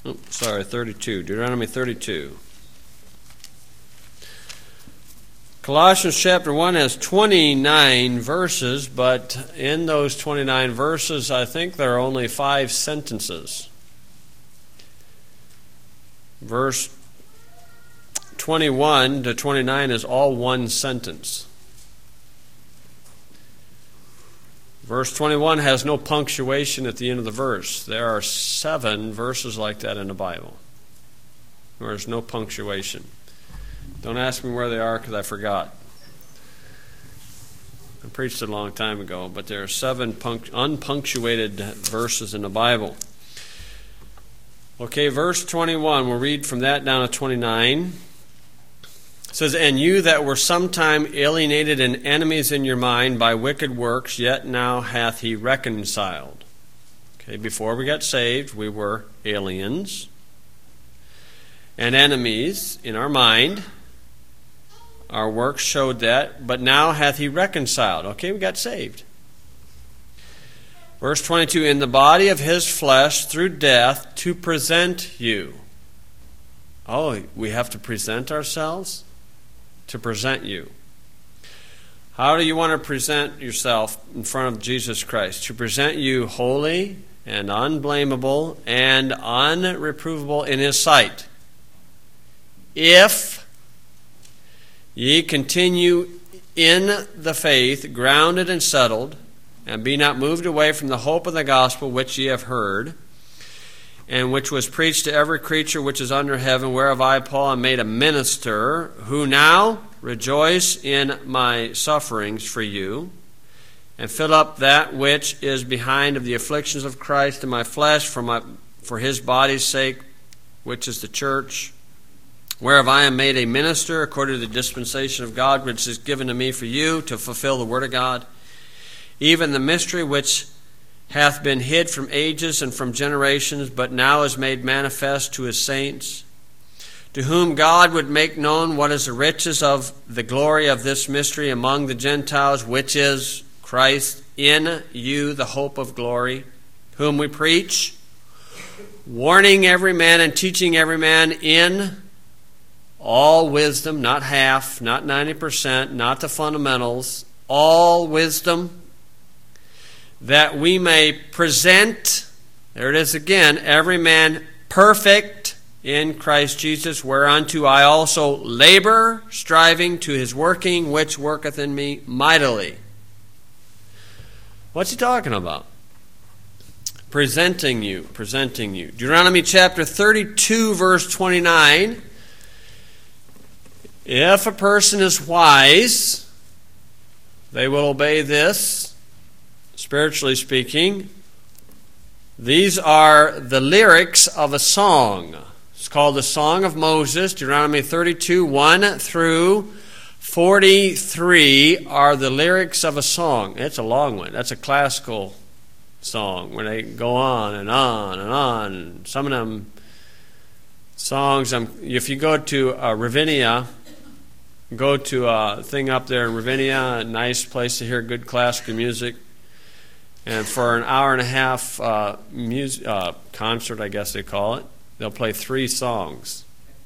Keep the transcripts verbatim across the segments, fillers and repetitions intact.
Oh, sorry, thirty-two. Deuteronomy thirty-two. Colossians chapter one has twenty-nine verses, but in those twenty-nine verses, I think there are only five sentences. Verse twenty-one to twenty-nine is all one sentence. Verse twenty-one has no punctuation at the end of the verse. There are seven verses like that in the Bible. There's no punctuation. Don't ask me where they are because I forgot. I preached it a long time ago, but there are seven punct- unpunctuated verses in the Bible. Okay, verse twenty-one, we'll read from that down to twenty-nine. It says, "And you that were sometime alienated and enemies in your mind by wicked works, yet now hath he reconciled." Okay, before we got saved, we were aliens and enemies in our mind. Our works showed that, but now hath he reconciled. Okay, we got saved. Verse twenty-two, "In the body of his flesh through death to present you." Oh, we have to present ourselves? To present you. How do you want to present yourself in front of Jesus Christ? To present you holy and unblameable and unreprovable in his sight. If ye continue in the faith, grounded and settled, and be not moved away from the hope of the gospel which ye have heard, and which was preached to every creature which is under heaven, whereof I, Paul, am made a minister, who now rejoice in my sufferings for you, and fill up that which is behind of the afflictions of Christ in my flesh for my for his body's sake, which is the church, whereof I am made a minister according to the dispensation of God, which is given to me for you to fulfill the word of God, even the mystery which hath been hid from ages and from generations, but now is made manifest to his saints, to whom God would make known what is the riches of the glory of this mystery among the Gentiles, which is Christ in you, the hope of glory, whom we preach, warning every man and teaching every man in all wisdom, not half, not ninety percent, not the fundamentals, all wisdom, that we may present, there it is again, every man perfect in Christ Jesus, whereunto I also labor, striving to his working, which worketh in me mightily. What's he talking about? Presenting you, presenting you. Deuteronomy chapter thirty-two, verse twenty-nine. If a person is wise, they will obey this. Spiritually speaking, these are the lyrics of a song. It's called the Song of Moses. Deuteronomy thirty-two, one through forty-three are the lyrics of a song. It's a long one. That's a classical song where they go on and on and on. Some of them songs, um, if you go to uh, Ravinia, go to a thing up there in Ravinia, a nice place to hear good classical music. And for an hour and a half uh, music, uh, concert, I guess they call it, they'll play three songs.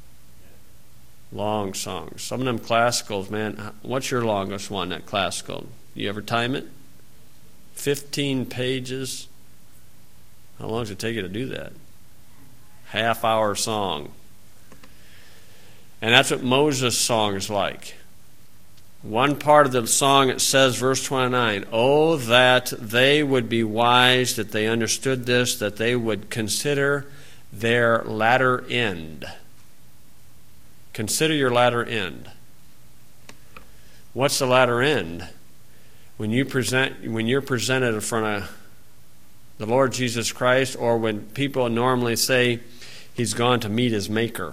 Long songs. Some of them classicals, man. What's your longest one, that classical? You ever time it? Fifteen pages. How long does it take you to do that? Half hour song. And that's what Moses' song is like. One part of the song, it says, verse twenty-nine, "Oh, that they would be wise, that they understood this, that they would consider their latter end." Consider your latter end. What's the latter end? When you present, when you're presented in front of the Lord Jesus Christ, or when people normally say he's gone to meet his Maker.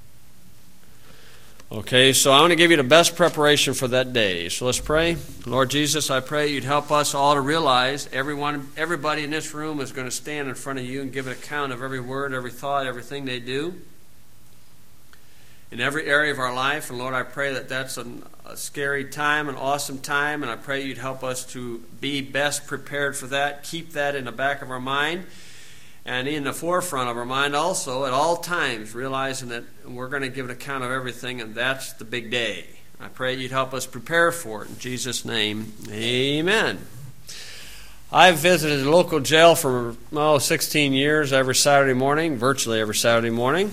Okay, so I want to give you the best preparation for that day. So let's pray. Lord Jesus, I pray you'd help us all to realize everyone, everybody in this room is going to stand in front of you and give an account of every word, every thought, everything they do in every area of our life. And Lord, I pray that that's an, a scary time, an awesome time, and I pray you'd help us to be best prepared for that, keep that in the back of our mind, and in the forefront of our mind also at all times, realizing that we're going to give an account of everything, and that's the big day. I pray you'd help us prepare for it. In Jesus' name, amen. I've visited the local jail for oh, sixteen years every Saturday morning, virtually every Saturday morning.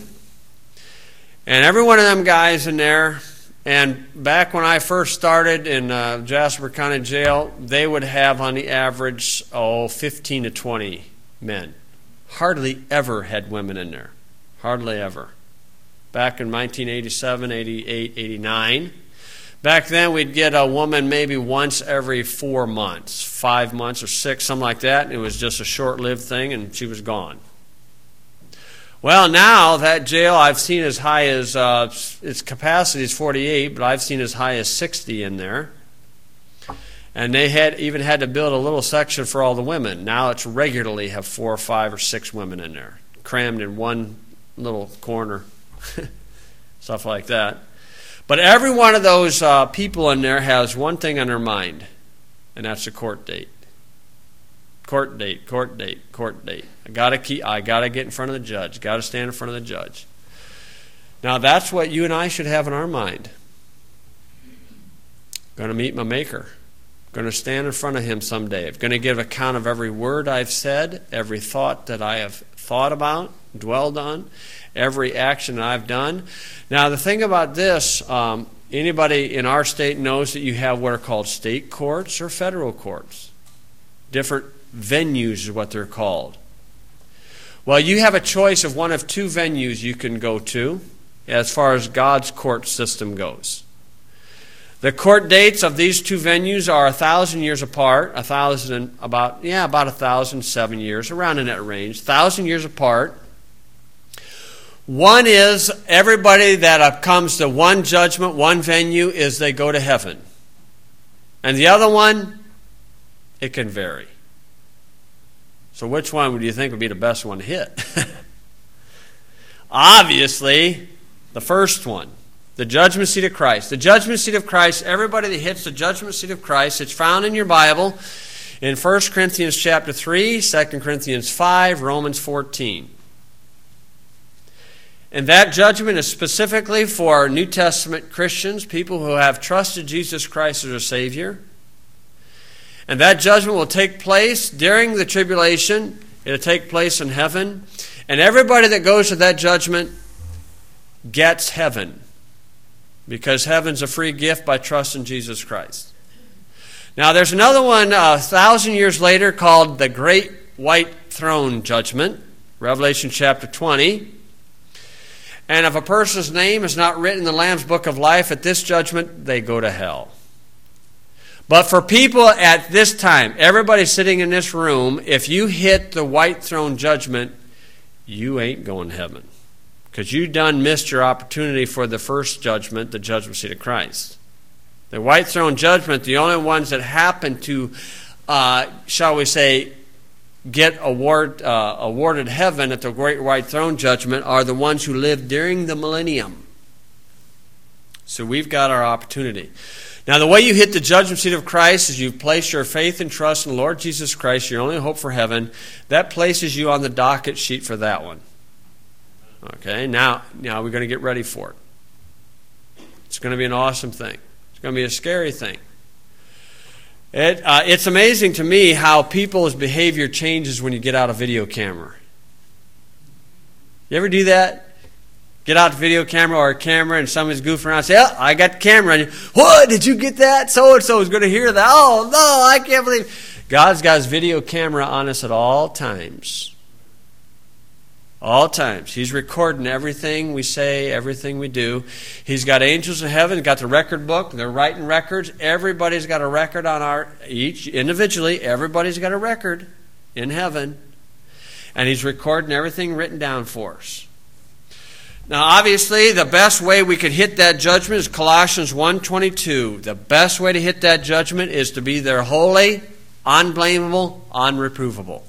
And every one of them guys in there, and back when I first started in uh, Jasper County Jail, they would have on the average, oh, fifteen to twenty men. Hardly ever had women in there. Hardly ever. Back in nineteen eighty-seven, eighty-eight, eighty-nine. Back then we'd get a woman maybe once every four months, five months or six, something like that. And it was just a short-lived thing, and she was gone. Well, now that jail I've seen as high as, uh, its capacity is forty-eight, but I've seen as high as sixty in there. And they had even had to build a little section for all the women. Now it's regularly have four or five or six women in there, crammed in one little corner, stuff like that. But every one of those uh, people in there has one thing on their mind, and that's a court date. Court date, court date, court date. I gotta keep. I gotta get in front of the judge. Gotta stand in front of the judge. Now that's what you and I should have in our mind. Going to meet my Maker. Going to stand in front of Him someday. I'm going to give account of every word I've said, every thought that I have thought about, dwelled on, every action that I've done. Now the thing about this, um, anybody in our state knows that you have what are called state courts or federal courts. Different venues is what they're called. Well, you have a choice of one of two venues you can go to as far as God's court system goes. The court dates of these two venues are a thousand years apart, a thousand about yeah about a thousand seven years, around in that range, thousand years apart. One is everybody that comes to one judgment, one venue, is they go to heaven, and the other one, it can vary. So which one would you think would be the best one to hit? Obviously, the first one. The judgment seat of Christ. The judgment seat of Christ, everybody that hits the judgment seat of Christ, it's found in your Bible in First Corinthians chapter three, Second Corinthians five, Romans fourteen. And that judgment is specifically for New Testament Christians, people who have trusted Jesus Christ as their Savior. And that judgment will take place during the tribulation. It'll take place in heaven. And everybody that goes to that judgment gets heaven, because heaven's a free gift by trusting Jesus Christ. Now there's another one uh, a thousand years later called the Great White Throne Judgment, Revelation chapter twenty. And if a person's name is not written in the Lamb's Book of Life at this judgment, they go to hell. But for people at this time, everybody sitting in this room, if you hit the White Throne Judgment, you ain't going to heaven. Because you done missed your opportunity for the first judgment, the judgment seat of Christ. The White Throne Judgment, the only ones that happen to, uh, shall we say, get award, uh, awarded heaven at the Great White Throne Judgment are the ones who lived during the millennium. So we've got our opportunity. Now the way you hit the judgment seat of Christ is you place your faith and trust in the Lord Jesus Christ, your only hope for heaven. That places you on the docket sheet for that one. Okay, now, now we're going to get ready for it. It's going to be an awesome thing. It's going to be a scary thing. It, uh, it's amazing to me how people's behavior changes when you get out a video camera. You ever do that? Get out the video camera or a camera and somebody's goofing around and say, oh, I got the camera. And you, what? Did you get that? So-and-so is going to hear that. Oh, no, I can't believe. God's got His video camera on us at all times. All times. He's recording everything we say, everything we do. He's got angels in heaven, got the record book. They're writing records. Everybody's got a record on our, each individually, everybody's got a record in heaven. And He's recording everything written down for us. Now, obviously, the best way we could hit that judgment is Colossians one twenty-two. The best way to hit that judgment is to be there holy, unblameable, unreprovable.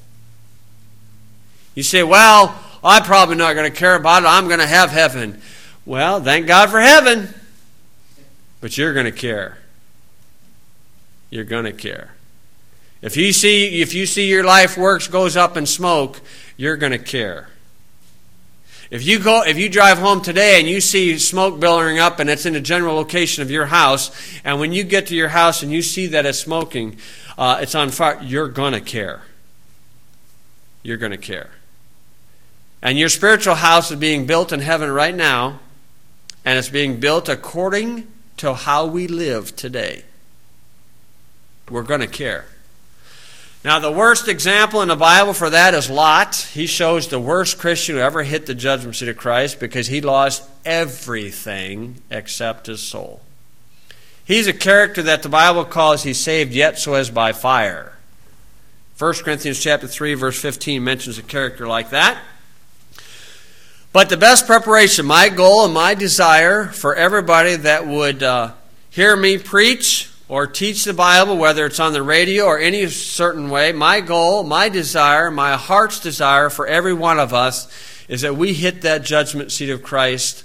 You say, well, I'm probably not going to care about it. I'm going to have heaven. Well, thank God for heaven. But you're going to care. You're going to care. If you see, if you see your life works goes up in smoke, you're going to care. If you go, if you drive home today and you see smoke billowing up and it's in the general location of your house, and when you get to your house and you see that it's smoking, uh, it's on fire, you're going to care. You're going to care. And your spiritual house is being built in heaven right now, and it's being built according to how we live today. We're going to care. Now, the worst example in the Bible for that is Lot. He shows the worst Christian who ever hit the judgment seat of Christ because he lost everything except his soul. He's a character that the Bible calls he's saved yet so as by fire. First Corinthians chapter three, verse fifteen mentions a character like that. But the best preparation, my goal and my desire for everybody that would uh, hear me preach or teach the Bible, whether it's on the radio or any certain way, my goal, my desire, my heart's desire for every one of us is that we hit that judgment seat of Christ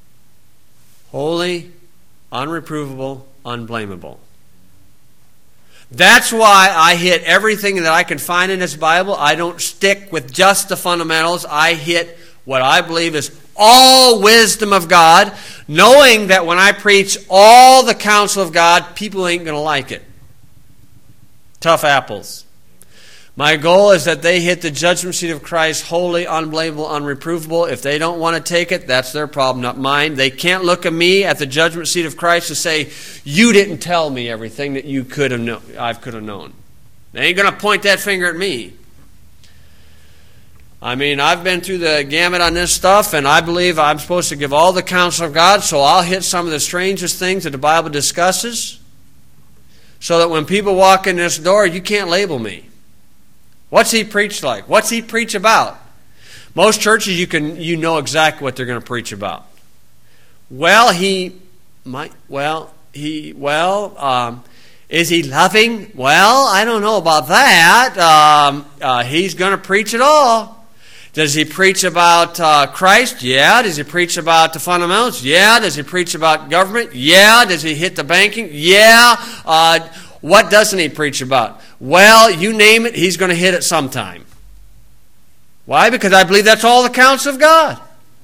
holy, unreprovable, unblameable. That's why I hit everything that I can find in this Bible. I don't stick with just the fundamentals. I hit what I believe is all wisdom of God, knowing that when I preach all the counsel of God, people ain't going to like it. Tough apples. My goal is that they hit the judgment seat of Christ holy, unblameable, unreprovable. If they don't want to take it, that's their problem, not mine. They can't look at me at the judgment seat of Christ and say, you didn't tell me everything that you could have known, I could have known. They ain't going to point that finger at me. I mean, I've been through the gamut on this stuff, and I believe I'm supposed to give all the counsel of God, so I'll hit some of the strangest things that the Bible discusses, so that when people walk in this door, you can't label me. What's he preach like? What's he preach about? Most churches, you can you know exactly what they're going to preach about. Well, he might. Well, he. Well, um, is he loving? Well, I don't know about that. Um, uh, he's going to preach it all. Does he preach about uh, Christ? Yeah. Does he preach about the fundamentals? Yeah. Does he preach about government? Yeah. Does he hit the banking? Yeah. Uh, what doesn't he preach about? Well, you name it, he's going to hit it sometime. Why? Because I believe that's all the counsel of God.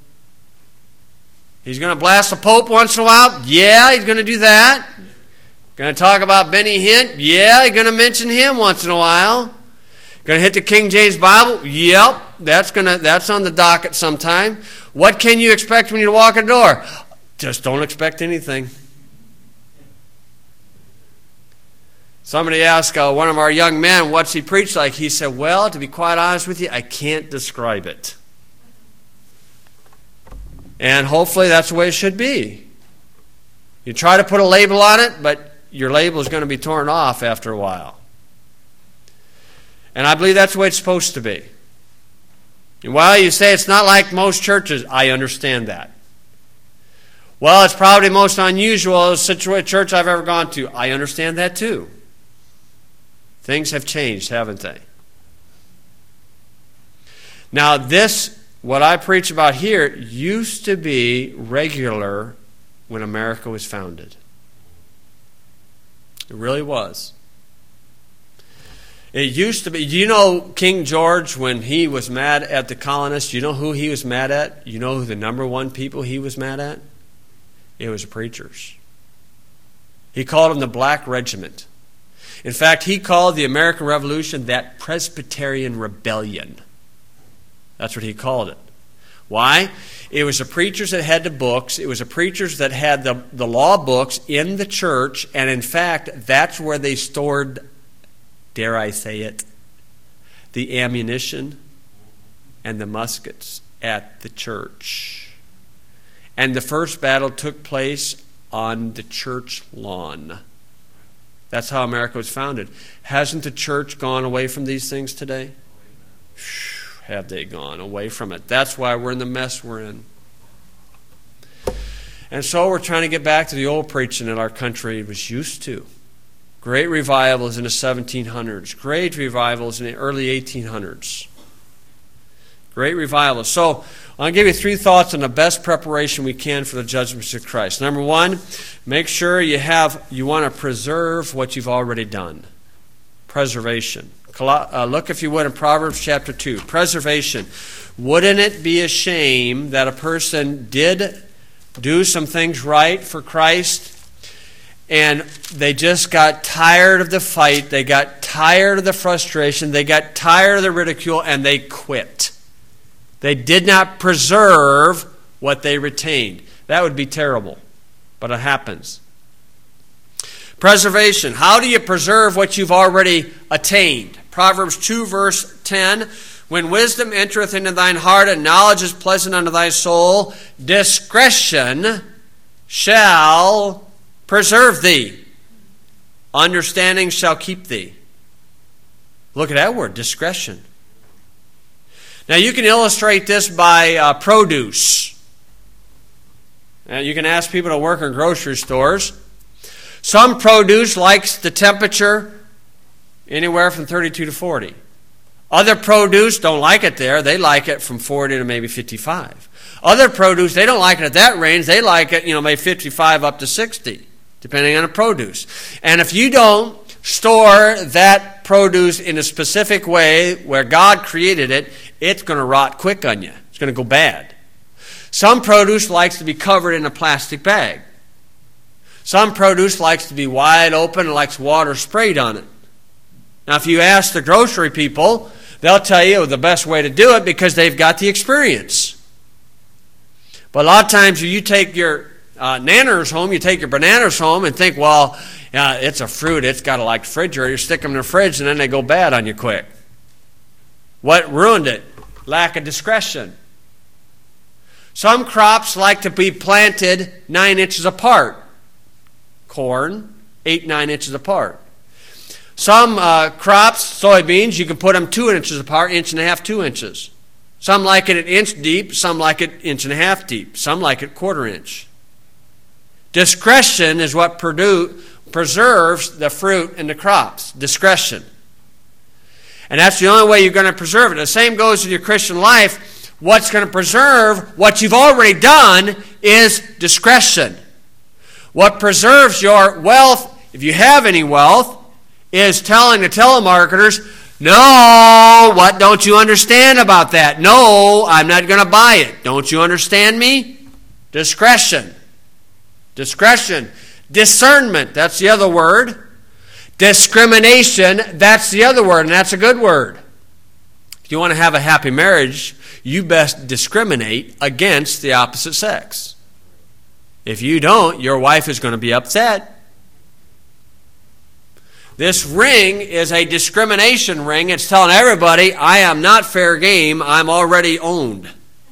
He's going to blast the Pope once in a while? Yeah, he's going to do that. Going to talk about Benny Hinn? Yeah, he's going to mention him once in a while. Going to hit the King James Bible? Yep, that's going to that's on the docket sometime. What can you expect when you walk in the door? Just don't expect anything. Somebody asked uh, one of our young men, what's he preach like? He said, well, to be quite honest with you, I can't describe it. And hopefully that's the way it should be. You try to put a label on it, but your label is going to be torn off after a while. And I believe that's the way it's supposed to be. And while you say it's not like most churches, I understand that. Well, it's probably the most unusual church I've ever gone to. I understand that too. Things have changed, haven't they? Now, this, what I preach about here, used to be regular when America was founded. It really was. It used to be. Do you know King George, when he was mad at the colonists, you know who he was mad at? You know who the number one people he was mad at? It was the preachers. He called them the Black Regiment. In fact, he called the American Revolution that Presbyterian Rebellion. That's what he called it. Why? It was the preachers that had the books. It was the preachers that had the, the law books in the church. And in fact, that's where they stored, dare I say it, the ammunition and the muskets at the church. And the first battle took place on the church lawn. That's how America was founded. Hasn't the church gone away from these things today? Have they gone away from it? That's why we're in the mess we're in. And so we're trying to get back to the old preaching that our country was used to. Great revivals in the seventeen hundreds. Great revivals in the early eighteen hundreds. Great revivals. So I'll give you three thoughts on the best preparation we can for the judgment of Christ. Number one, make sure you have you want to preserve what you've already done. preservation. Uh, look, if you would, in Proverbs chapter two. Preservation. Wouldn't it be a shame that a person did do some things right for Christ and they just got tired of the fight, they got tired of the frustration, they got tired of the ridicule, and they quit? They did not preserve what they retained. That would be terrible, but it happens. Preservation. How do you preserve what you've already attained? Proverbs two, verse ten. When wisdom entereth into thine heart, and knowledge is pleasant unto thy soul, discretion shall preserve thee. Understanding shall keep thee. Look at that word, discretion. Now you can illustrate this by uh, produce. Now, you can ask people to work in grocery stores. Some produce likes the temperature anywhere from thirty-two to forty. Other produce don't like it there. They like it from forty to maybe fifty-five. Other produce, they don't like it at that range. They like it, you know, maybe fifty-five up to sixty, depending on the produce. And if you don't store that produce in a specific way where God created it, it's going to rot quick on you. It's going to go bad. Some produce likes to be covered in a plastic bag. Some produce likes to be wide open and likes water sprayed on it. Now, if you ask the grocery people, they'll tell you the best way to do it because they've got the experience. But a lot of times you take your uh, nanners home, you take your bananas home and think, well, yeah, it's a fruit, it's got to like refrigerator. You stick them in the fridge and then they go bad on you quick. What ruined it? Lack of discretion. Some crops like to be planted nine inches apart. Corn, eight, nine inches apart. Some uh, crops, soybeans, you can put them two inches apart, inch and a half, two inches. Some like it an inch deep, some like it inch and a half deep, some like it quarter inch. Discretion is what produ- preserves the fruit and the crops. Discretion. And that's the only way you're going to preserve it. The same goes with your Christian life. What's going to preserve what you've already done is discretion. What preserves your wealth, if you have any wealth, is telling the telemarketers, no, what don't you understand about that? No, I'm not going to buy it. Don't you understand me? Discretion. Discretion. Discernment, that's the other word. Discrimination, that's the other word, and that's a good word. If you want to have a happy marriage, you best discriminate against the opposite sex. If you don't, your wife is going to be upset. This ring is a discrimination ring. It's telling everybody, I am not fair game. I'm already owned.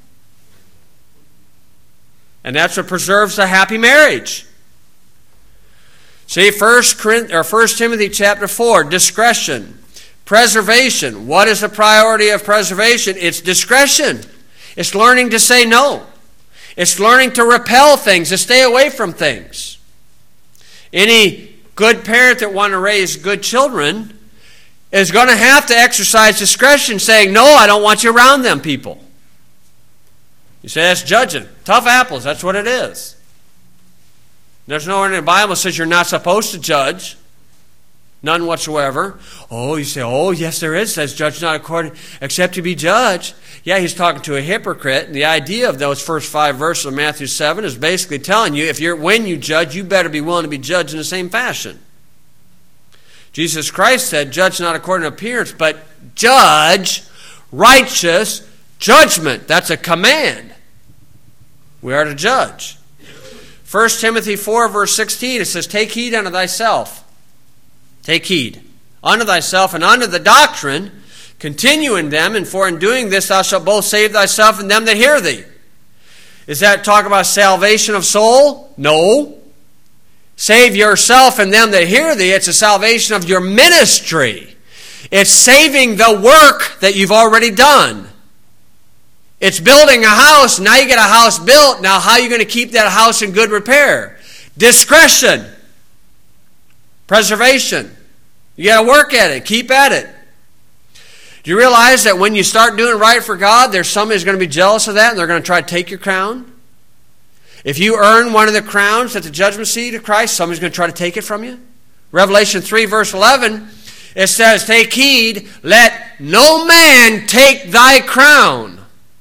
And that's what preserves a happy marriage. See, First Timothy chapter four, discretion, preservation. What is the priority of preservation? It's discretion. It's learning to say no. It's learning to repel things, to stay away from things. Any good parent that wants to raise good children is going to have to exercise discretion, saying, no, I don't want you around them people. You say, that's judging. Tough apples, that's what it is. There's nowhere in the Bible that says you're not supposed to judge. None whatsoever. Oh, you say, oh, yes, there is. It says, judge not according, except to be judged. Yeah, he's talking to a hypocrite. And the idea of those first five verses of Matthew seven is basically telling you, if you're when you judge, you better be willing to be judged in the same fashion. Jesus Christ said, judge not according to appearance, but judge righteous judgment. That's a command. We are to judge. First Timothy four, verse sixteen, it says, take heed unto thyself. Take heed unto thyself and unto the doctrine. Continue in them, and for in doing this thou shalt both save thyself and them that hear thee. Is that talk about salvation of soul? No. Save yourself and them that hear thee. It's a salvation of your ministry. It's saving the work that you've already done. It's building a house. Now you get a house built. Now how are you going to keep that house in good repair? Discretion. Preservation. You got to work at it. Keep at it. Do you realize that when you start doing right for God, there's somebody who's going to be jealous of that and they're going to try to take your crown? If you earn one of the crowns at the judgment seat of Christ, somebody's going to try to take it from you. Revelation three, verse eleven, It says, take heed, let no man take thy crown.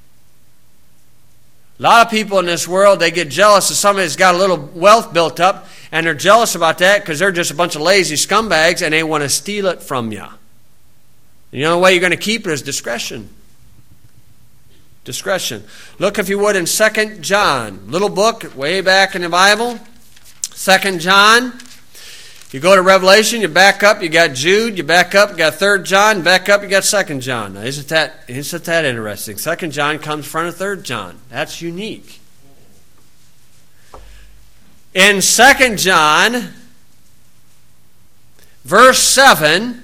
A lot of people in this world, they get jealous of somebody that's got a little wealth built up, and they're jealous about that because they're just a bunch of lazy scumbags and they want to steal it from you. The only way you're going to keep it is discretion. Discretion. Look, if you would, in Second John, little book way back in the Bible. Second John. You go to Revelation, you back up, you got Jude, you back up, you got Third John, back up, you got Second John. Now, isn't that isn't that interesting? Second John comes in front of Third John. That's unique. In Second John, verse seven,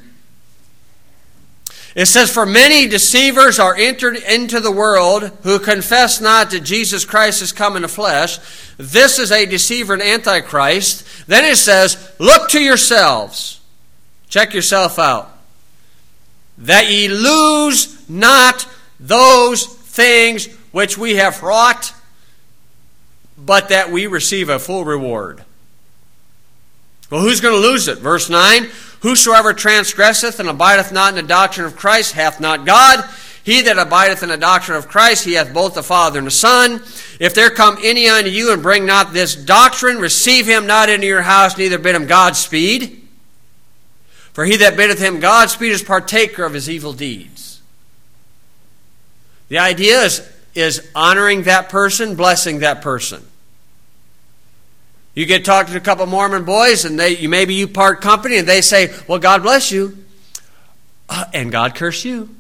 it says, for many deceivers are entered into the world who confess not that Jesus Christ has come in the flesh. This is a deceiver and antichrist. Then it says, look to yourselves. Check yourself out. That ye lose not those things which we have wrought, but that we receive a full reward. Well, who's going to lose it? Verse nine, whosoever transgresseth and abideth not in the doctrine of Christ hath not God. He that abideth in the doctrine of Christ, he hath both the Father and the Son. If there come any unto you and bring not this doctrine, receive him not into your house, neither bid him Godspeed. For he that biddeth him Godspeed is partaker of his evil deeds. The idea is, is honoring that person, blessing that person. You get talking to a couple of Mormon boys, and they you maybe you part company, and they say, well, God bless you, uh, and God curse you.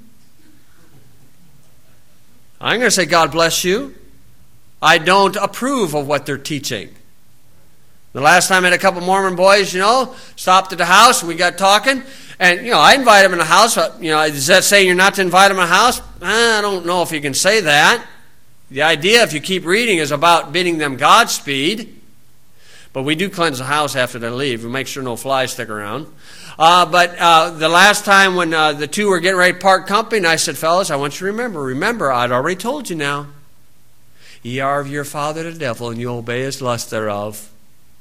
I'm going to say, God bless you. I don't approve of what they're teaching. The last time I had a couple of Mormon boys, you know, stopped at the house, and we got talking, and, you know, I invite them in the house. You know, is that saying you're not to invite them in the house? I don't know if you can say that. The idea, if you keep reading, is about bidding them Godspeed. But we do cleanse the house after they leave. We make sure no flies stick around. Uh, but uh, the last time when uh, the two were getting ready to part company, and I said, fellas, I want you to remember. Remember, I'd already told you now. Ye are of your father the devil, and you obey his lust thereof.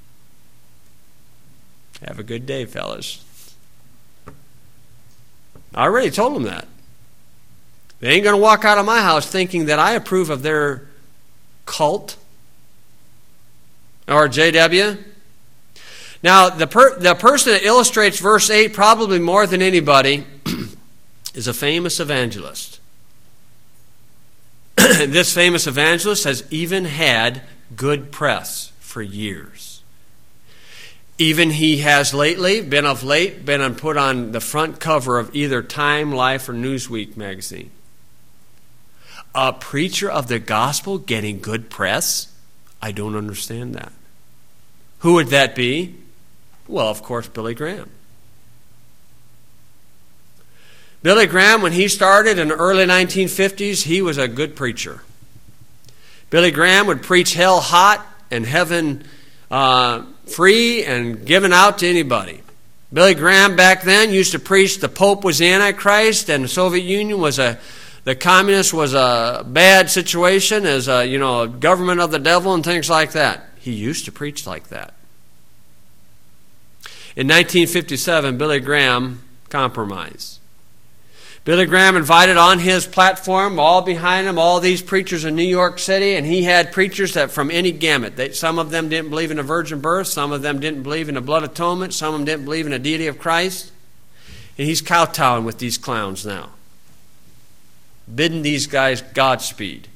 Have a good day, fellas. I already told them that. They ain't going to walk out of my house thinking that I approve of their cult. Or J W. Now, the per, the person that illustrates verse eight probably more than anybody is a famous evangelist. This famous evangelist has even had good press for years. Even he has lately, been of late, been put on the front cover of either Time, Life, or Newsweek magazine. A preacher of the gospel getting good press? I don't understand that. Who would that be? Well, of course, Billy Graham. Billy Graham, when he started in the early nineteen fifties, he was a good preacher. Billy Graham would preach hell hot and heaven uh, free and given out to anybody. Billy Graham back then used to preach the Pope was the Antichrist and the Soviet Union was a, the communist was a bad situation as a, you know, a government of the devil and things like that. He used to preach like that. In nineteen fifty-seven, Billy Graham compromised. Billy Graham invited on his platform, all behind him, all these preachers in New York City, and he had preachers that from any gamut. They, some of them didn't believe in a virgin birth, some of them didn't believe in the blood atonement, some of them didn't believe in the deity of Christ. And he's kowtowing with these clowns now, bidding these guys Godspeed.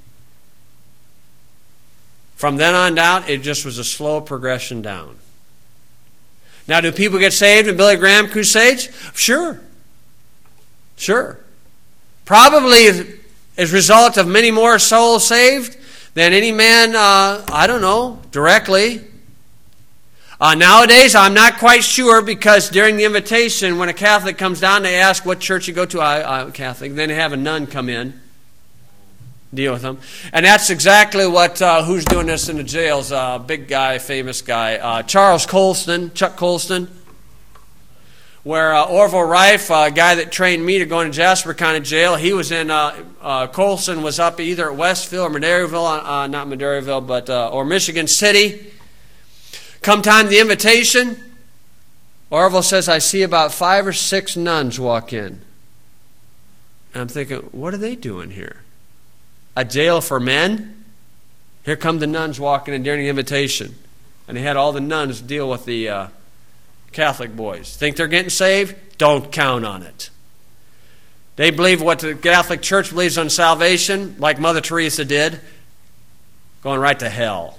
From then on down, it just was a slow progression down. Now, do people get saved in Billy Graham crusades? Sure. Sure. Probably as a result of many more souls saved than any man, uh, I don't know, directly. Uh, nowadays, I'm not quite sure because during the invitation, when a Catholic comes down, they ask what church you go to. I, I'm Catholic. Then they have a nun come in, deal with them. And that's exactly what, uh, who's doing this in the jails, uh, big guy, famous guy, uh, Charles Colston, Chuck Colston, where uh, Orville Rife, a uh, guy that trained me to go into Jasper County Jail, he was in, uh, uh, Colston was up either at Westville or Madeiryville, uh, not Madeiryville, but, uh, or Michigan City. Come time the invitation, Orville says, I see about five or six nuns walk in. And I'm thinking, what are they doing here? A jail for men? Here come the nuns walking in during the invitation. And they had all the nuns deal with the uh, Catholic boys. Think they're getting saved? Don't count on it. They believe what the Catholic Church believes on salvation, like Mother Teresa did, going right to hell.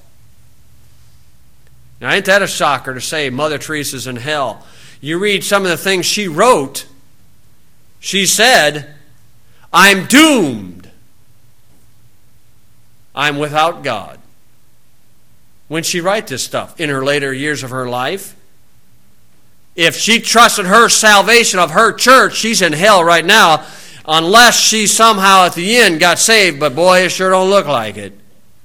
Now, ain't that a shocker to say Mother Teresa's in hell? You read some of the things she wrote. She said, I'm doomed. I'm without God. When she write this stuff in her later years of her life, if she trusted her salvation of her church, she's in hell right now, unless she somehow at the end got saved, but boy, it sure don't look like it.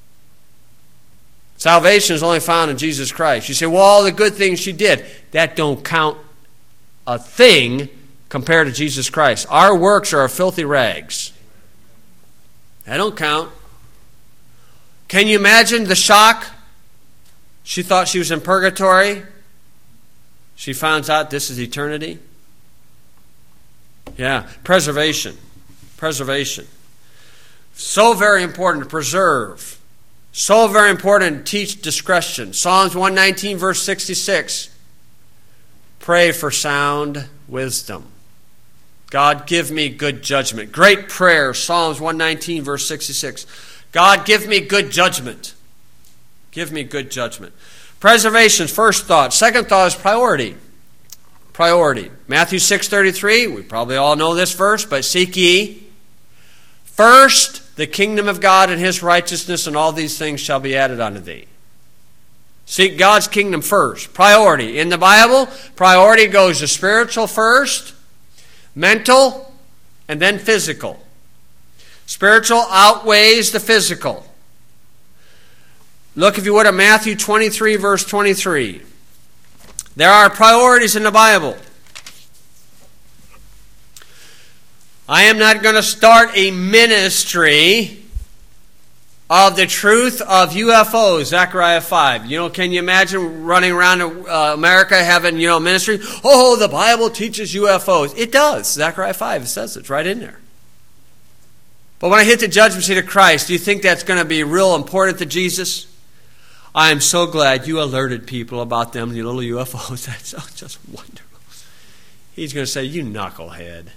Salvation is only found in Jesus Christ. You say, well, all the good things she did, that don't count a thing compared to Jesus Christ. Our works are filthy rags. That don't count. Can you imagine the shock? She thought she was in purgatory. She finds out this is eternity. Yeah, preservation. Preservation. So very important to preserve. So very important to teach discretion. Psalms one nineteen, verse sixty-six. Pray for sound wisdom. God, give me good judgment. Great prayer, Psalms one nineteen, verse sixty-six. God, give me good judgment. Give me good judgment. Preservation, first thought. Second thought is priority. Priority. Matthew six thirty-three, we probably all know this verse, but seek ye first the kingdom of God and his righteousness, and all these things shall be added unto thee. Seek God's kingdom first. Priority. In the Bible, priority goes to spiritual first, mental, and then physical. Spiritual outweighs the physical. Look, if you would, at Matthew twenty-three, verse twenty-three. There are priorities in the Bible. I am not going to start a ministry of the truth of U F Os, Zechariah five. You know, can you imagine running around uh, America having, you know, ministry? Oh, the Bible teaches U F Os. It does. Zechariah five, it says it's right in there. But when I hit the judgment seat of Christ, do you think that's going to be real important to Jesus? I am so glad you alerted people about them, the little U F Os. That's so just wonderful. He's going to say, you knucklehead.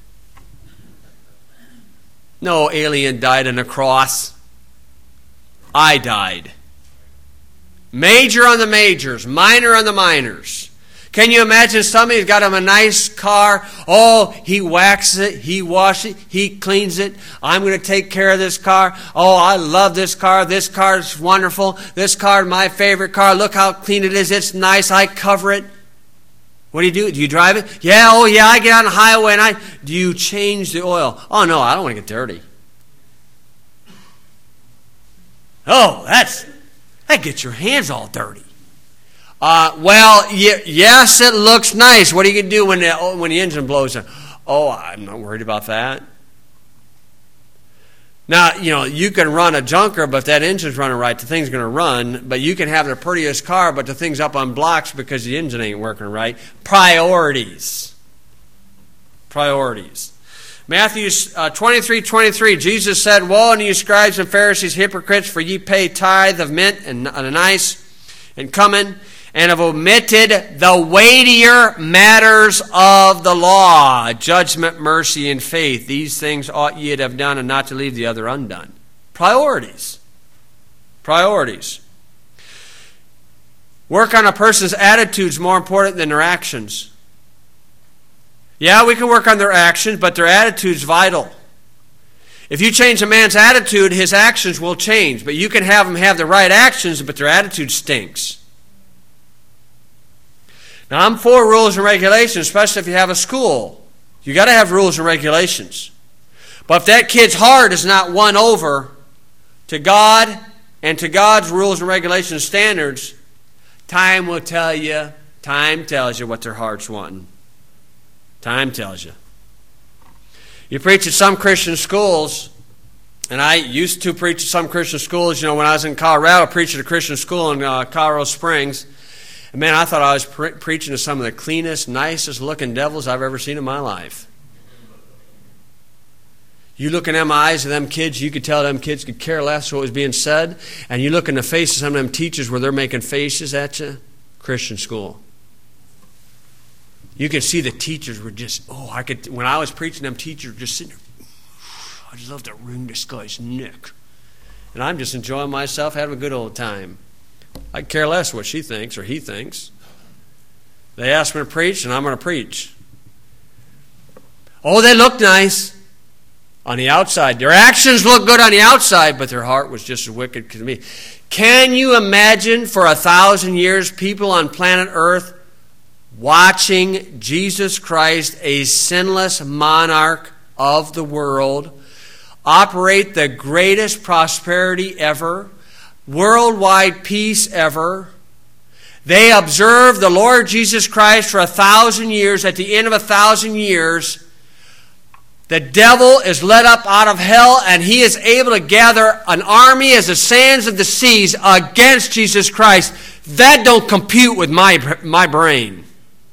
No alien died on a cross. I died. Major on the majors, minor on the minors. Can you imagine somebody's got him a nice car? Oh, he waxes it, he washes it, he cleans it. I'm going to take care of this car. Oh, I love this car. This car is wonderful. This car is my favorite car. Look how clean it is. It's nice. I cover it. What do you do? Do you drive it? Yeah, oh yeah, I get on the highway and I... Do you change the oil? Oh no, I don't want to get dirty. Oh, that's... That gets your hands all dirty. Uh, well, y- yes, it looks nice. What are you going to do when the, when the engine blows in? Oh, I'm not worried about that. Now, you know, you can run a junker, but if that engine's running right, the thing's going to run. But you can have the prettiest car, but the thing's up on blocks because the engine ain't working right. Priorities. Priorities. Matthew uh, twenty-three twenty-three, Jesus said, Woe unto you, scribes and Pharisees, hypocrites, for ye pay tithe of mint and anise and cumin, and have omitted the weightier matters of the law, judgment, mercy, and faith. These things ought ye to have done, and not to leave the other undone. Priorities. Priorities. Work on a person's attitudes more important than their actions. Yeah, we can work on their actions, but their attitude's vital. If you change a man's attitude, his actions will change. But you can have them have the right actions, but their attitude stinks. Now, I'm for rules and regulations, especially if you have a school. You got to have rules and regulations. But if that kid's heart is not won over to God and to God's rules and regulations standards, time will tell you, time tells you what their heart's wanting. Time tells you. You preach at some Christian schools, and I used to preach at some Christian schools. You know, when I was in Colorado, I preached at a Christian school in uh, Colorado Springs. And man, I thought I was pre- preaching to some of the cleanest, nicest looking devils I've ever seen in my life. You look in them eyes of them kids, you could tell them kids could care less what was being said. And you look in the faces of some of them teachers where they're making faces at you. Christian school. You could see the teachers were just, oh, I could, when I was preaching, them teachers were just sitting there, I'd just love to wring this guy's neck. And I'm just enjoying myself, having a good old time. I care less what she thinks or he thinks. They ask me to preach, and I'm going to preach. Oh, they look nice on the outside. Their actions look good on the outside, but their heart was just as wicked to me. Can you imagine for a thousand years people on planet Earth watching Jesus Christ, a sinless monarch of the world, operate the greatest prosperity ever, worldwide peace ever? They observed the Lord Jesus Christ for a thousand years. At the end of a thousand years, the devil is let up out of hell, and he is able to gather an army as the sands of the seas against Jesus Christ. That don't compute with my my brain.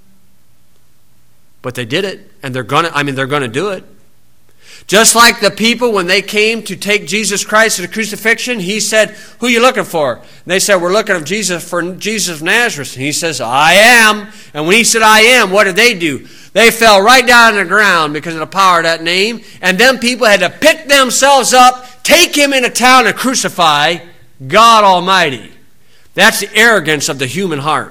But they did it, and they're gonna. I mean, they're gonna do it. Just like the people when they came to take Jesus Christ to the crucifixion, he said, "Who are you looking for?" And they said, "We're looking for Jesus for Jesus of Nazareth." And he says, "I am." And when he said, "I am," what did they do? They fell right down on the ground because of the power of that name. And then people had to pick themselves up, take him into town and crucify God Almighty. That's the arrogance of the human heart.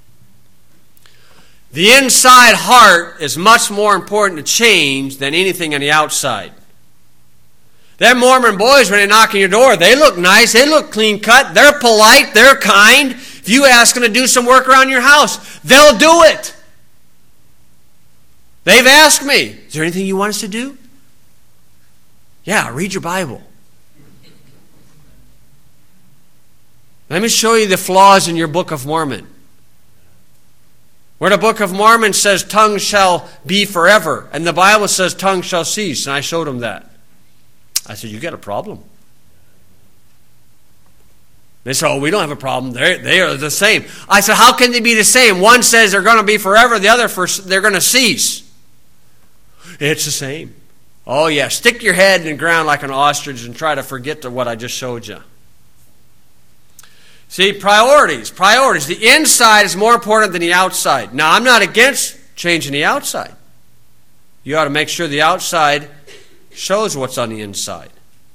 The inside heart is much more important to change than anything on the outside. Them Mormon boys, when they knock on your door, they look nice, they look clean cut, they're polite, they're kind. If you ask them to do some work around your house, they'll do it. They've asked me, "Is there anything you want us to do?" "Yeah, read your Bible." Let me show you the flaws in your Book of Mormon. Where the Book of Mormon says tongues shall be forever, and the Bible says tongues shall cease, and I showed them that. I said, "You got a problem." They said, "Oh, we don't have a problem. They're, they are the same." I said, "How can they be the same? One says they're going to be forever, the other for, they're going to cease." "It's the same." "Oh, yeah, stick your head in the ground like an ostrich and try to forget to what I just showed you." See, priorities, priorities. The inside is more important than the outside. Now, I'm not against changing the outside. You ought to make sure the outside shows what's on the inside.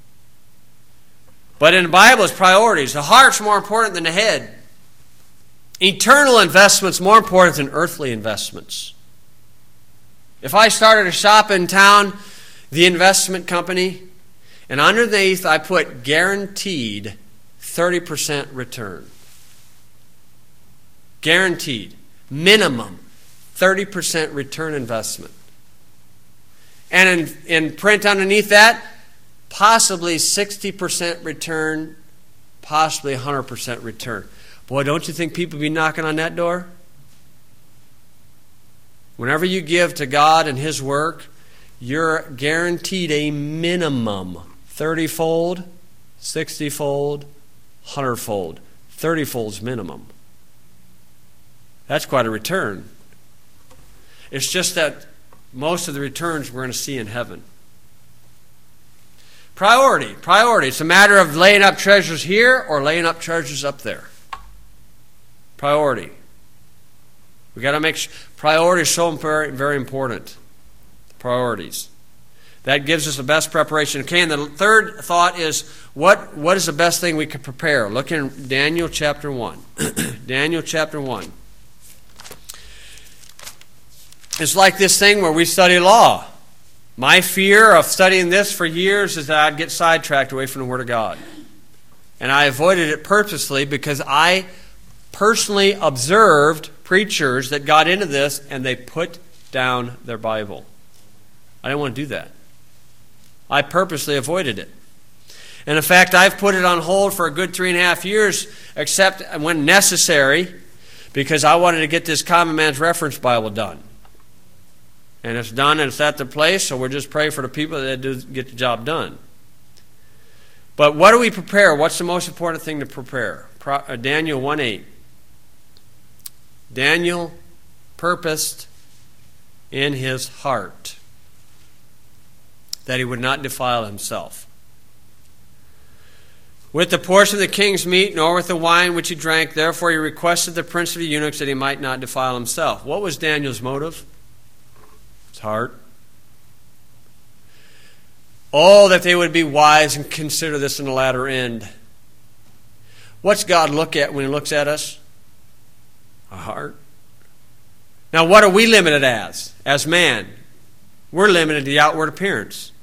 But in the Bible, it's priorities. The heart's more important than the head. Eternal investment's more important than earthly investments. If I started a shop in town, the investment company, and underneath I put guaranteed thirty percent return. Guaranteed. Minimum thirty percent return investment. And in, in print underneath that, possibly sixty percent return, possibly one hundred percent return. Boy, don't you think people be knocking on that door? Whenever you give to God and His work, you're guaranteed a minimum thirty-fold, sixty-fold, one hundred-fold. thirty-fold's minimum. That's quite a return. It's just that most of the returns we're going to see in heaven. Priority. Priority. It's a matter of laying up treasures here or laying up treasures up there. Priority. We've got to make sure. Priority is so very, very important. Priorities. That gives us the best preparation. Okay, and the third thought is, what, what is the best thing we could prepare? Look in Daniel chapter one. Daniel chapter one. It's like this thing where we study law. My fear of studying this for years is that I'd get sidetracked away from the Word of God. And I avoided it purposely because I personally observed preachers that got into this and they put down their Bible. I didn't want to do that. I purposely avoided it. And in fact, I've put it on hold for a good three and a half years, except when necessary, because I wanted to get this Common Man's Reference Bible done. And it's done and it's at the place, so we'll just pray for the people that do get the job done. But what do we prepare? What's the most important thing to prepare? Pro, uh, Daniel one eight. Daniel purposed in his heart that he would not defile himself with the portion of the king's meat, nor with the wine which he drank. Therefore he requested the prince of the eunuchs that he might not defile himself. What was Daniel's motive? His heart. Oh, that they would be wise and consider this in the latter end. What's God look at when he looks at us? Our heart. Now, what are we limited as? As man, we're limited to the outward appearance.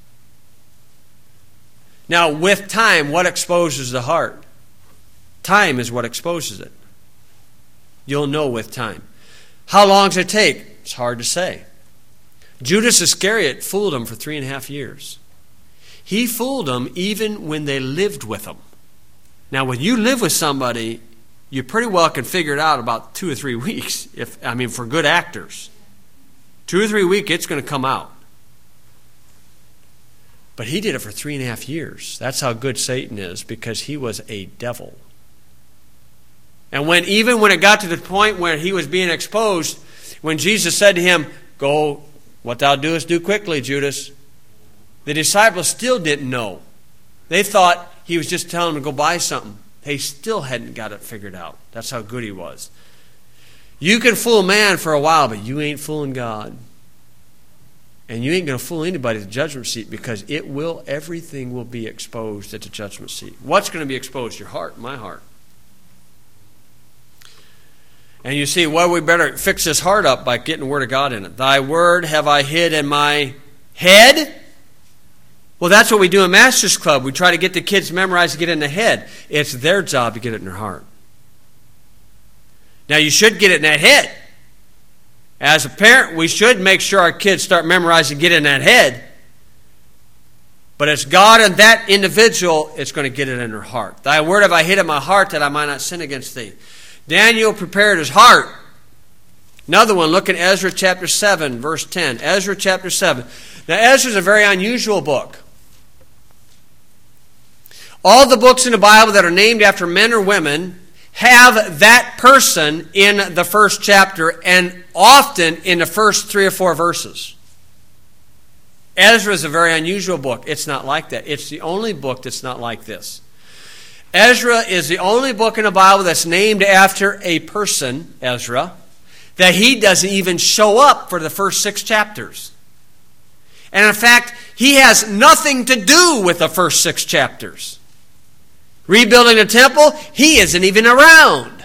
Now, with time, what exposes the heart? Time is what exposes it. You'll know with time. How long does it take? It's hard to say. Judas Iscariot fooled him for three and a half years. He fooled them even when they lived with him. Now, when you live with somebody, you pretty well can figure it out about two or three weeks. If I mean, for good actors, two or three weeks, it's going to come out. But he did it for three and a half years. That's how good Satan is, because he was a devil. And when even when it got to the point where he was being exposed, when Jesus said to him, "Go, what thou doest, do quickly, Judas," the disciples still didn't know. They thought he was just telling them to go buy something. They still hadn't got it figured out. That's how good he was. You can fool man for a while, but you ain't fooling God. And you ain't going to fool anybody at the judgment seat, because it will, everything will be exposed at the judgment seat. What's going to be exposed? Your heart, my heart. And you see, well, we better fix this heart up by getting the Word of God in it. Thy word have I hid in my head. Well, that's what we do in Master's Club. We try to get the kids memorized to get it in the head. It's their job to get it in their heart. Now, you should get it in that head. As a parent, we should make sure our kids start memorizing and get in that head. But it's God and that individual, it's going to get it in their heart. Thy word have I hid in my heart, that I might not sin against thee. Daniel prepared his heart. Another one, look at Ezra chapter seven, verse ten. Ezra chapter seven. Now, Ezra is a very unusual book. All the books in the Bible that are named after men or women have that person in the first chapter, and often in the first three or four verses. Ezra is a very unusual book. It's not like that. It's the only book that's not like this. Ezra is the only book in the Bible that's named after a person, Ezra, that he doesn't even show up for the first six chapters. And in fact, he has nothing to do with the first six chapters. Rebuilding the temple, he isn't even around.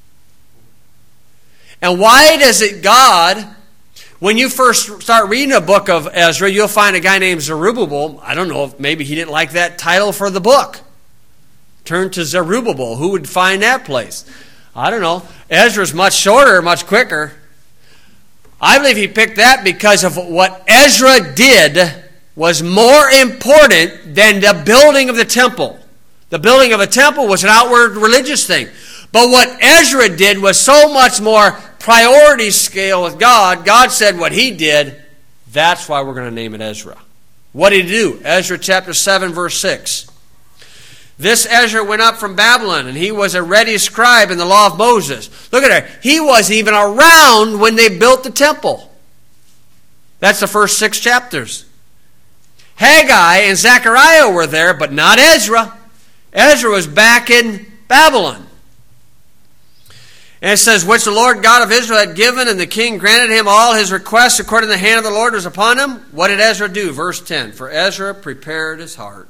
And why does it God, when you first start reading a book of Ezra, you'll find a guy named Zerubbabel. I don't know if maybe he didn't like that title for the book. Turn to Zerubbabel. Who would find that place? I don't know. Ezra's much shorter, much quicker. I believe he picked that because of what Ezra did was more important than the building of the temple. The building of a temple was an outward religious thing. But what Ezra did was so much more priority scale with God. God said what he did, that's why we're going to name it Ezra. What did he do? Ezra chapter seven, verse six. This Ezra went up from Babylon, and he was a ready scribe in the law of Moses. Look at that. He wasn't even around when they built the temple. That's the first six chapters. Haggai and Zechariah were there, but not Ezra. Ezra was back in Babylon. And it says, which the Lord God of Israel had given, and the king granted him all his requests according to the hand of the Lord was upon him. What did Ezra do? Verse ten. For Ezra prepared his heart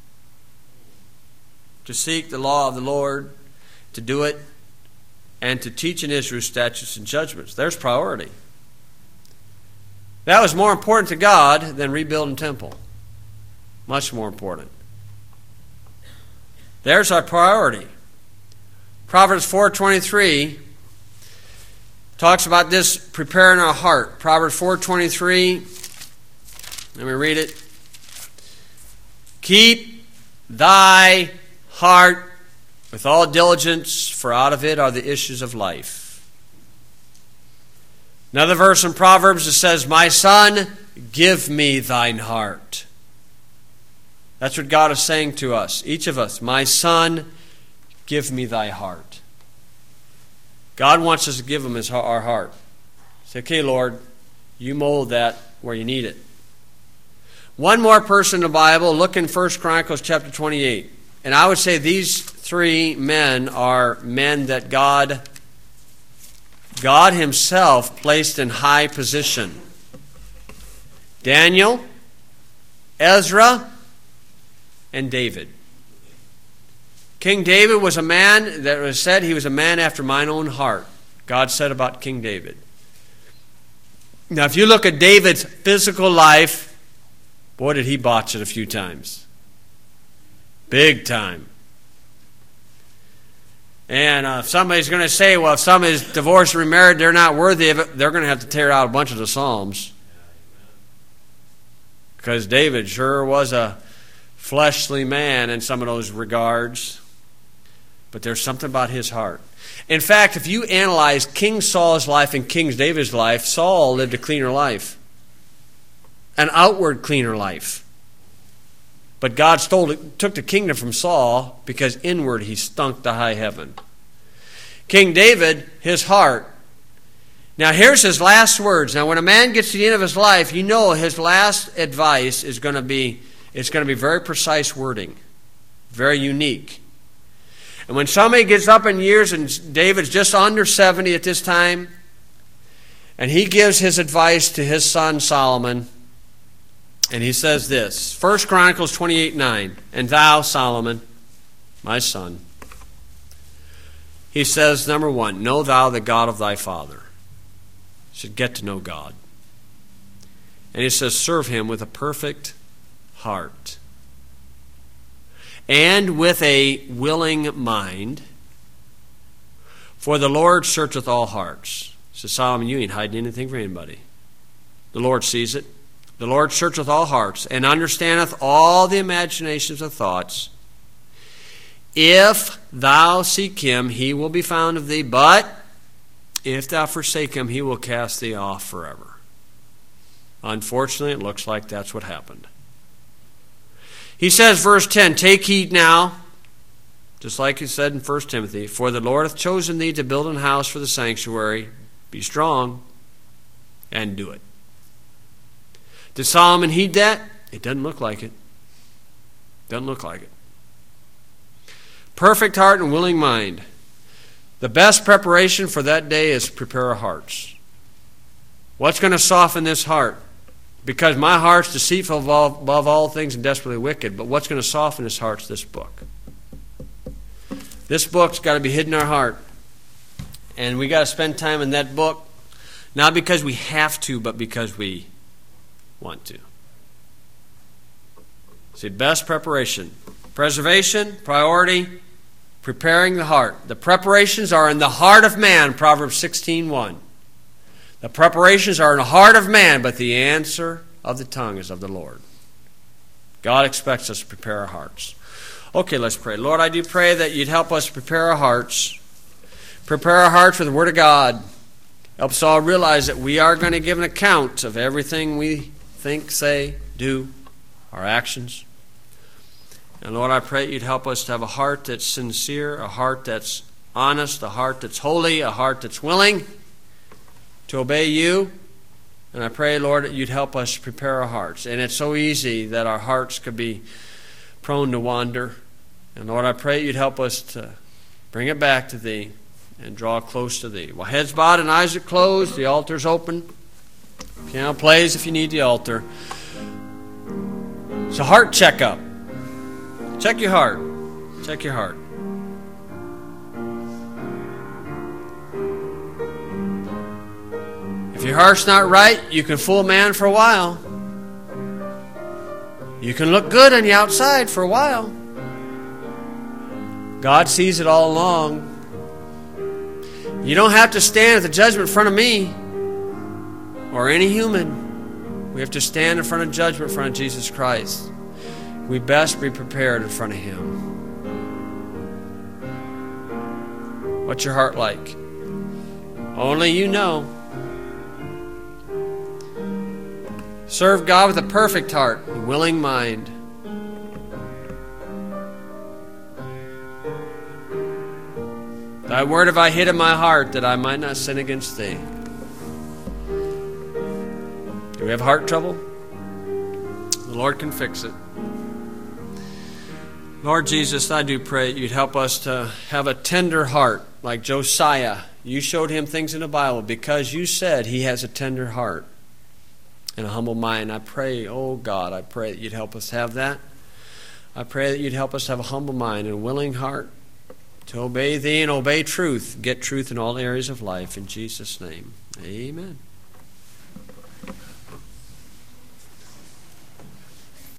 to seek the law of the Lord, to do it, and to teach in Israel statutes and judgments. There's priority. That was more important to God than rebuilding temple. Much more important. There's our priority. Proverbs four twenty-three talks about this preparing our heart. Proverbs four twenty-three. Let me read it. Keep thy heart with all diligence, for out of it are the issues of life. Another verse in Proverbs that says, my son, give me thine heart. That's what God is saying to us, each of us. My son, give me thy heart. God wants us to give him his, our heart. Say, okay, Lord, you mold that where you need it. One more person in the Bible, look in First Chronicles chapter twenty-eight. And I would say these three men are men that God, God himself placed in high position. Daniel, Ezra, and David. King David was a man that was said he was a man after mine own heart. God said about King David. Now, if you look at David's physical life, boy, did he botch it a few times. Big time. And uh, if somebody's going to say, well, if somebody's divorced or remarried, they're not worthy of it, they're going to have to tear out a bunch of the Psalms. Because David sure was a fleshly man in some of those regards. But there's something about his heart. In fact, if you analyze King Saul's life and King David's life, Saul lived a cleaner life. An outward cleaner life. But God stole it, took the kingdom from Saul because inward he stunk to high heaven. King David, his heart. Now here's his last words. Now when a man gets to the end of his life, you know his last advice is going to be, it's going to be very precise wording. Very unique. And when somebody gets up in years, and David's just under seventy at this time, and he gives his advice to his son Solomon, and he says this, First Chronicles twenty-eight nine, and thou, Solomon, my son, he says, number one, know thou the God of thy father. You should get to know God. And he says, serve him with a perfect heart. And with a willing mind. For the Lord searcheth all hearts. Says Solomon, you ain't hiding anything from anybody. The Lord sees it. The Lord searcheth all hearts, and understandeth all the imaginations of thoughts. If thou seek him, he will be found of thee. But if thou forsake him, he will cast thee off forever. Unfortunately, it looks like that's what happened. He says, verse ten, take heed now, just like he said in First Timothy, for the Lord hath chosen thee to build an house for the sanctuary. Be strong and do it. Did Solomon heed that? It doesn't look like it. Doesn't look like it. Perfect heart and willing mind. The best preparation for that day is prepare our hearts. What's going to soften this heart? Because my heart's deceitful above all things and desperately wicked. But what's going to soften this heart's this book. This book's got to be hidden in our heart. And we got to spend time in that book. Not because we have to, but because we want to. See, best preparation. Preservation, priority, preparing the heart. The preparations are in the heart of man, Proverbs sixteen one. The preparations are in the heart of man, but the answer of the tongue is of the Lord. God expects us to prepare our hearts. Okay, let's pray. Lord, I do pray that you'd help us prepare our hearts. Prepare our hearts for the Word of God. Help us all realize that we are going to give an account of everything we think, say, do, our actions. And Lord, I pray you'd help us to have a heart that's sincere, a heart that's honest, a heart that's holy, a heart that's willing to obey you. And I pray, Lord, that you'd help us prepare our hearts. And it's so easy that our hearts could be prone to wander. And Lord, I pray you'd help us to bring it back to thee and draw close to thee. While heads bowed and eyes are closed, the altar's open. Piano plays if you need the altar. It's a heart checkup. Check your heart. Check your heart. If your heart's not right, you can fool man for a while. You can look good on the outside for a while. God sees it all along. You don't have to stand at the judgment in front of me or any human. We have to stand in front of judgment in front of Jesus Christ. We best be prepared in front of him. What's your heart like? Only you know. Serve God with a perfect heart, a willing mind. Thy Thy word have I hid in my heart, that I might not sin against thee. Do we have heart trouble? The Lord can fix it. Lord Jesus, I do pray that you'd help us to have a tender heart like Josiah. You showed him things in the Bible because you said he has a tender heart and a humble mind. I pray, oh God, I pray that you'd help us have that. I pray that you'd help us have a humble mind and a willing heart to obey thee and obey truth, get truth in all areas of life. In Jesus' name, amen.